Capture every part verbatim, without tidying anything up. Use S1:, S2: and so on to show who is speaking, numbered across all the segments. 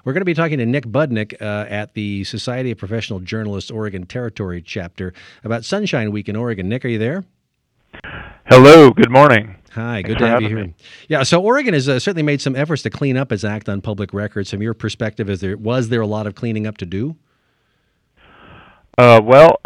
S1: We're going to be talking to Nick Budnick uh, at the Society of Professional Journalists Oregon Territory chapter about Sunshine Week in Oregon. Nick, are you there?
S2: Hello, good morning.
S1: Hi,
S2: Thanks
S1: good to have you here.
S2: me.
S1: Yeah, so Oregon has uh, certainly made some efforts to clean up its act on public records. From your perspective, is there was there a lot of cleaning up to do?
S2: Uh, well,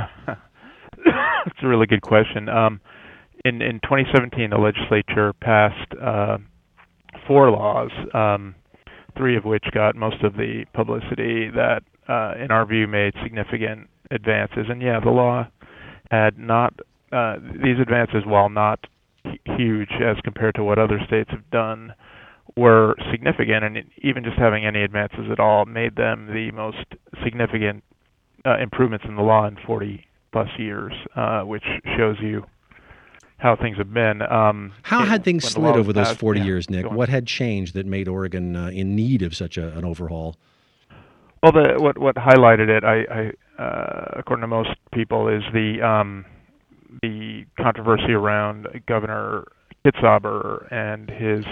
S2: it's a really good question. Um, in in twenty seventeen, the legislature passed uh, four laws, um, three of which got most of the publicity that, uh, in our view, made significant advances. And yeah, the law had not uh, these advances, while not huge as compared to what other states have done, were significant, and even just having any advances at all made them the most significant uh, improvements in the law in forty plus years, uh, which shows you how things have been. Um,
S1: how had
S2: it,
S1: things slid over those
S2: passed,
S1: forty
S2: yeah,
S1: years, Nick? What had changed that made Oregon uh, in need of such a, an overhaul?
S2: Well, the, what what highlighted it, I, I uh, according to most people, is the um, the controversy around Governor Kitzhaber and his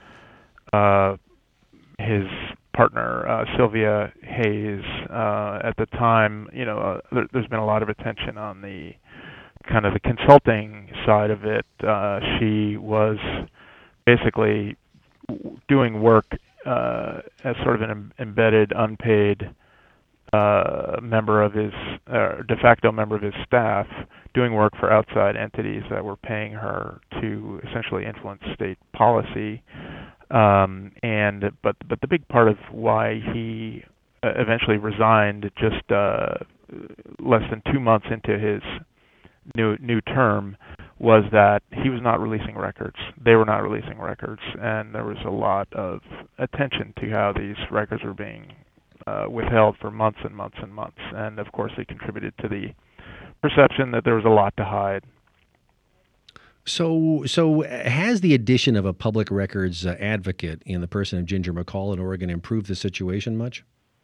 S2: uh, his partner uh, Sylvia Hayes. Uh, at the time, you know, uh, there, there's been a lot of attention on the kind of the consulting side of it. Uh, she was basically doing work uh, as sort of an em- embedded, unpaid uh, member of his, uh, de facto member of his staff, doing work for outside entities that were paying her to essentially influence state policy. Um, and but but the big part of why he uh, eventually resigned just uh, less than two months into his new new term was that he was not releasing records. They were not releasing records, and there was a lot of attention to how these records were being uh, withheld for months and months and months. And of course, it contributed to the perception that there was a lot to hide.
S1: So, so has the addition of a public records uh, advocate in the person of Ginger McCall in Oregon improved the situation much?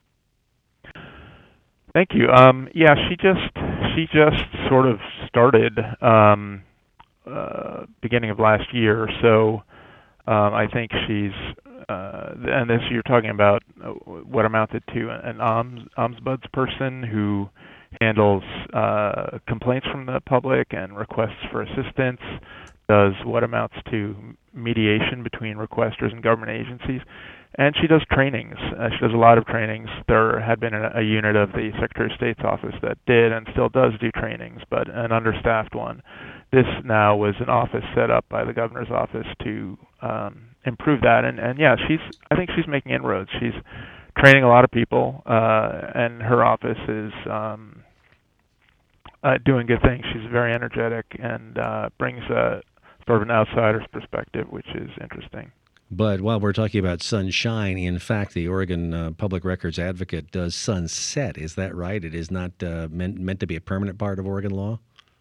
S2: Thank you. Um, yeah, she just she just sort of started um, uh, beginning of last year. So um, I think she's uh, and this you're talking about what amounted to an OMS, ombuds person who handles uh, complaints from the public and requests for assistance, does what amounts to mediation between requesters and government agencies, and she does trainings. Uh, she does a lot of trainings. There had been a, a unit of the Secretary of State's office that did and still does do trainings, but an understaffed one. This now was an office set up by the governor's office to um, improve that, and, and yeah, she's. I think she's making inroads. She's training a lot of people, uh, and her office is um, uh, doing good things. She's very energetic and uh, brings a sort of an outsider's perspective, which is interesting.
S1: But while we're talking about sunshine, in fact, the Oregon uh, Public Records Advocate does sunset. Is that right? It is not uh, meant meant to be a permanent part of Oregon law?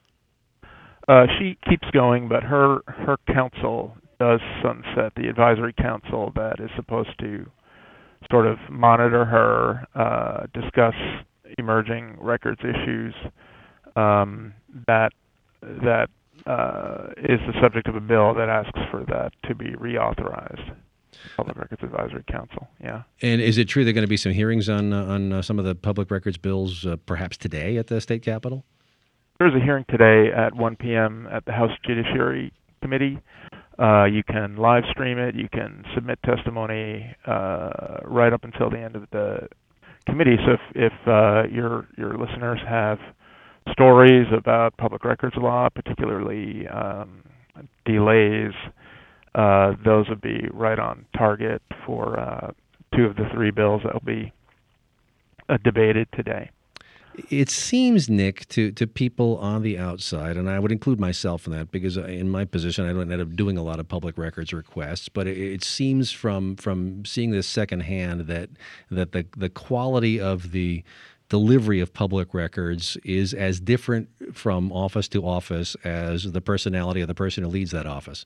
S2: Uh, she keeps going, but her her council does sunset, the advisory council that is supposed to sort of monitor her, uh, discuss emerging records issues. Um, that that uh, is the subject of a bill that asks for that to be reauthorized. Public Records Advisory Council, yeah.
S1: And is it true there are going to be some hearings on uh, on uh, some of the public records bills, uh, perhaps today at the state capitol?
S2: There's a hearing today at one p.m. at the House Judiciary Committee. Uh, you can live stream it. You can submit testimony uh, right up until the end of the committee. So if, if uh, your your listeners have stories about public records law, particularly um, delays, uh, those would be right on target for uh, two of the three bills that will be uh, debated today.
S1: It seems, Nick, to, to people on the outside, and I would include myself in that because in my position I don't end up doing a lot of public records requests, but it, it seems from from seeing this secondhand that that the the quality of the delivery of public records is as different from office to office as the personality of the person who leads that office.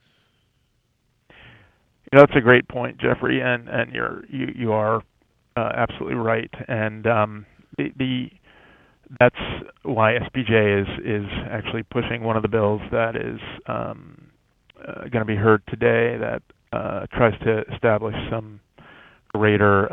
S2: You know, that's a great point, Jeffrey, and, and you're you, you are uh, absolutely right. And um, the, the that's why S P J is is actually pushing one of the bills that is um, uh, going to be heard today that uh, tries to establish some greater uh,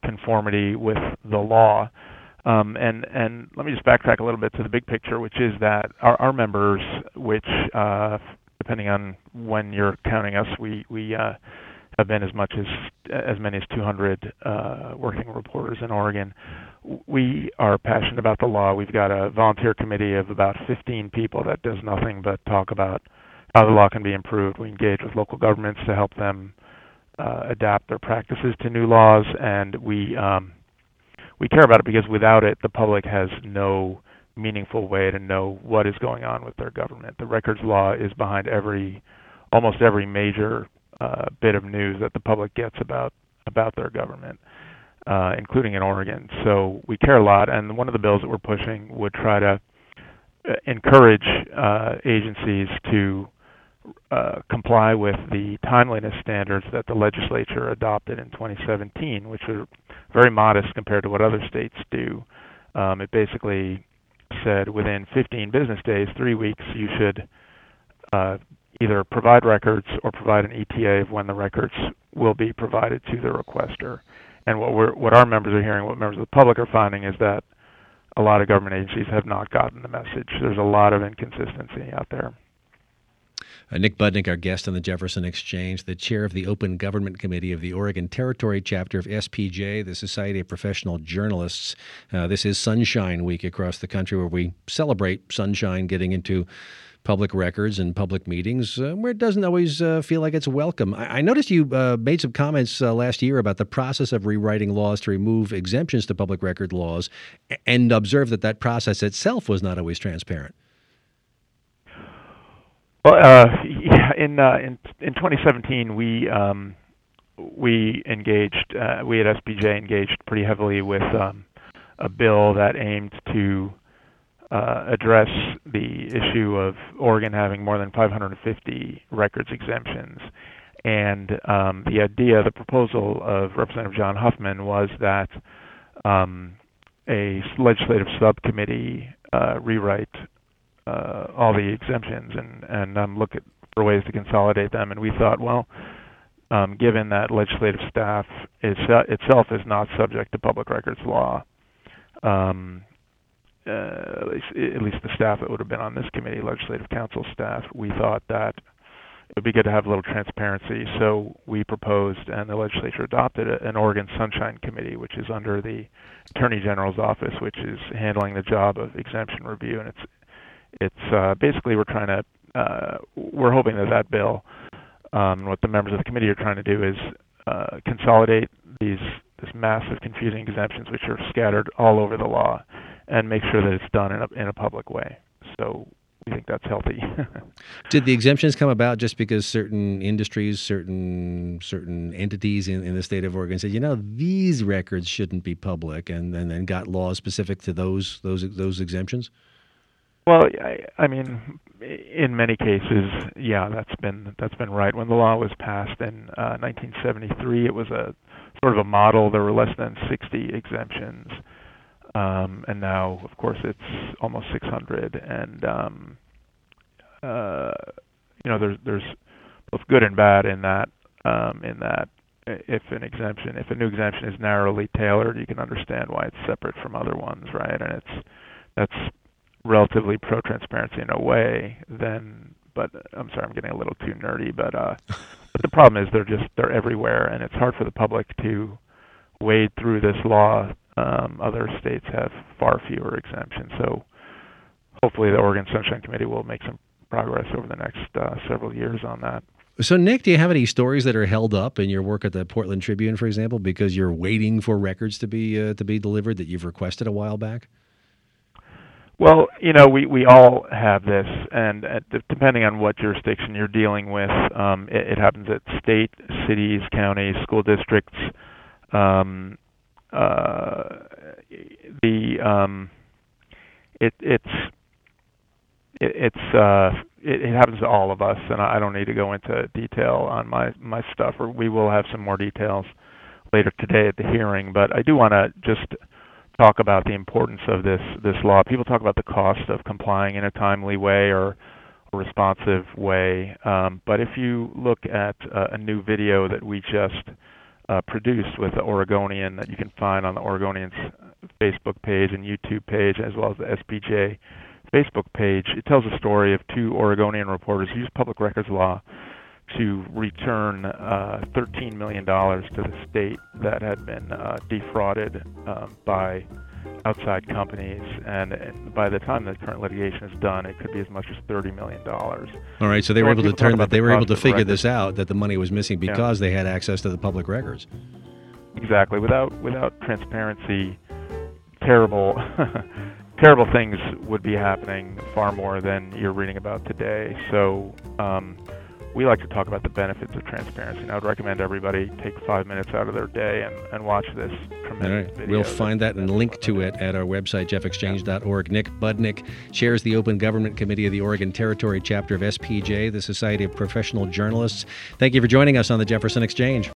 S2: conformity with the law. Um, and, and let me just backtrack a little bit to the big picture, which is that our, our members, which uh, depending on when you're counting us, we, we uh, have been as much as as many as two hundred uh, working reporters in Oregon. We are passionate about the law. We've got a volunteer committee of about fifteen people that does nothing but talk about how the law can be improved. We engage with local governments to help them uh, adapt their practices to new laws, and we um, we care about it because without it, the public has no meaningful way to know what is going on with their government. The records law is behind every, almost every major uh, bit of news that the public gets about about their government, uh, including in Oregon. So we care a lot, and one of the bills that we're pushing would try to uh, encourage uh, agencies to uh, comply with the timeliness standards that the legislature adopted in twenty seventeen, which are very modest compared to what other states do. Um, it basically said within fifteen business days, three weeks, you should uh, either provide records or provide an E T A of when the records will be provided to the requester. And what we're, what our members are hearing, what members of the public are finding, is that a lot of government agencies have not gotten the message. There's a lot of inconsistency out there.
S1: Uh, Nick Budnick, our guest on the Jefferson Exchange, the chair of the Open Government Committee of the Oregon Territory chapter of S P J, the Society of Professional Journalists. Uh, this is Sunshine Week across the country, where we celebrate sunshine getting into public records and public meetings, uh, where it doesn't always uh, feel like it's welcome. I, I noticed you uh, made some comments uh, last year about the process of rewriting laws to remove exemptions to public record laws, and observed that that process itself was not always transparent.
S2: Well, uh, yeah, in uh, in in twenty seventeen, we um, we engaged, uh, we at S P J engaged pretty heavily with um, a bill that aimed to uh, address the issue of Oregon having more than five hundred fifty records exemptions. And um, the idea, the proposal of Representative John Huffman was that um, a legislative subcommittee uh, rewrite Uh, all the exemptions and and um, look at for ways to consolidate them. And we thought, well, um, given that legislative staff is, uh, itself is not subject to public records law, um, uh, at, least, at least the staff that would have been on this committee, legislative council staff, we thought that it would be good to have a little transparency. So we proposed, and the legislature adopted, an Oregon Sunshine Committee, which is under the Attorney General's office, which is handling the job of exemption review. And it's It's uh, basically we're trying to uh, we're hoping that that bill, um, what the members of the committee are trying to do is uh, consolidate these this massive confusing exemptions which are scattered all over the law, and make sure that it's done in a in a public way. So we think that's healthy.
S1: Did the exemptions come about just because certain industries, certain certain entities in, in the state of Oregon said, you know, these records shouldn't be public, and and then got laws specific to those those those exemptions?
S2: Well, I, I mean, in many cases, yeah, that's been that's been right. When the law was passed in uh, nineteen seventy-three, it was a sort of a model. There were less than sixty exemptions, um, and now, of course, it's almost six hundred. And um, uh, you know, there's there's both good and bad in that. Um, in that, if an exemption, if a new exemption is narrowly tailored, you can understand why it's separate from other ones, right? And it's that's relatively pro-transparency in a way, then, but I'm sorry, I'm getting a little too nerdy, but uh, but the problem is they're just, they're everywhere, and it's hard for the public to wade through this law. Um, other states have far fewer exemptions, so hopefully the Oregon Sunshine Committee will make some progress over the next uh, several years on that.
S1: So, Nick, do you have any stories that are held up in your work at the Portland Tribune, for example, because you're waiting for records to be uh, to be delivered that you've requested a while back?
S2: Well, you know, we, we all have this, and at, depending on what jurisdiction you're dealing with, um, it, it happens at state, cities, counties, school districts. Um, uh, the um, it, it's it, it's uh, it, it happens to all of us, and I don't need to go into detail on my my stuff. Or we will have some more details later today at the hearing, but I do want to just talk about the importance of this this law. People talk about the cost of complying in a timely way or a responsive way, um, but if you look at uh, a new video that we just uh, produced with the Oregonian that you can find on the Oregonian's Facebook page and YouTube page, as well as the S P J Facebook page. It tells the story of two Oregonian reporters who used public records law to return uh, thirteen million dollars to the state that had been uh, defrauded um, by outside companies, and, and by the time the current litigation is done, it could be as much as thirty million dollars.
S1: All right, so they
S2: so
S1: were able to turn that. They were able to figure
S2: records,
S1: this out, that the money was missing because yeah. they had access to the public records.
S2: Exactly. Without without transparency, terrible terrible things would be happening, far more than you're reading about today. So um, we like to talk about the benefits of transparency, and I would recommend everybody take five minutes out of their day and, and watch this tremendous
S1: All right.
S2: video.
S1: We'll find that and link to it at our website, jeff exchange dot org. Nick Budnick chairs the Open Government Committee of the Oregon Territory Chapter of S P J, the Society of Professional Journalists. Thank you for joining us on the Jefferson Exchange.